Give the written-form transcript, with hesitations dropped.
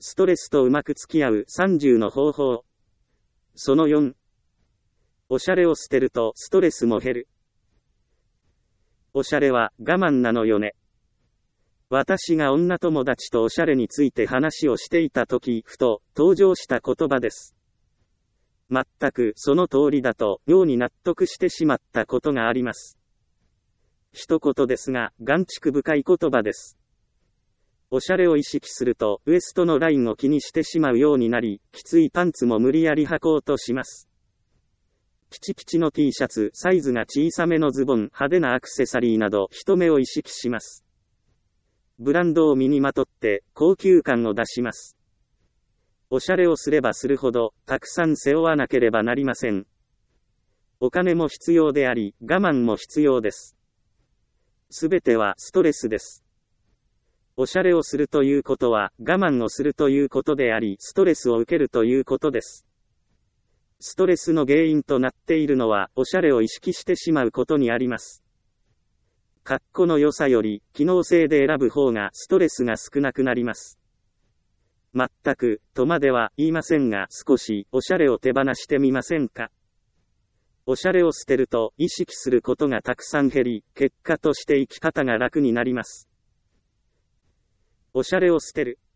ストレスとうまく付き合う30の方法。その4。おしゃれを捨てるとストレスも減る。おしゃれは我慢なのよね。私が女友達とおしゃれについて話をしていたとき、ふと登場した言葉です。全くその通りだと妙に納得してしまったことがあります。一言ですが、眼蓄深い言葉です。おしゃれを意識すると、ウエストのラインを気にしてしまうようになり、きついパンツも無理やり履こうとします。ピチピチの T シャツ、サイズが小さめのズボン、派手なアクセサリーなど、人目を意識します。ブランドを身にまとって、高級感を出します。おしゃれをすればするほど、たくさん背負わなければなりません。お金も必要であり、我慢も必要です。すべてはストレスです。おしゃれをするということは、我慢をするということであり、ストレスを受けるということです。ストレスの原因となっているのは、おしゃれを意識してしまうことにあります。格好の良さより、機能性で選ぶ方がストレスが少なくなります。全く、とまでは言いませんが、少し、おしゃれを手放してみませんか。おしゃれを捨てると、意識することがたくさん減り、結果として生き方が楽になります。おしゃれを捨てる。